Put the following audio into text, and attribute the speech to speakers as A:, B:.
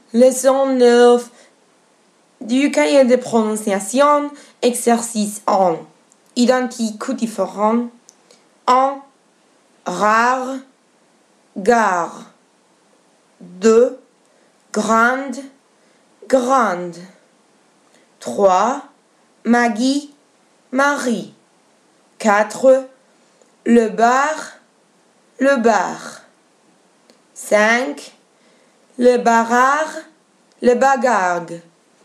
A: Leçon 9 du cahier de prononciation, exercice 1. Identique ou différent. 1. Rare, gare. 2. Grande, grande. 3. Maggie, Marie. 4. Le bar, le bar. 5. Le barrard, le bagarre.